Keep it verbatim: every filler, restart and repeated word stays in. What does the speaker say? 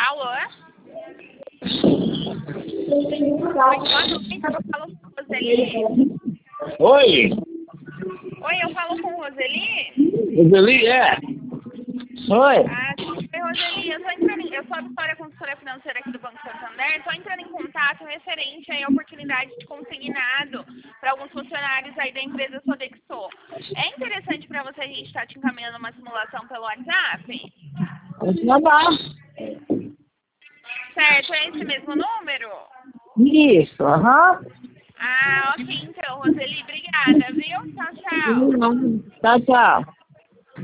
Alô? Oi, boa noite, eu falo com Roseli. Oi, Oi, eu falo com Roseli? Roseli, é? Oi. Ah, oi, Roseli, eu, tô entrando em, eu sou a Vitória, consultora financeira aqui do Banco Santander. Estou entrando em contato referente aí à oportunidade de consignado para alguns funcionários aí da empresa Sodexo. É interessante para você a gente estar te encaminhando uma simulação pelo WhatsApp? Vamos mandar. Certo, é esse mesmo número? Isso, aham. Ah, ok então, Roseli, obrigada, viu? Tchau, tchau. Tchau, tchau.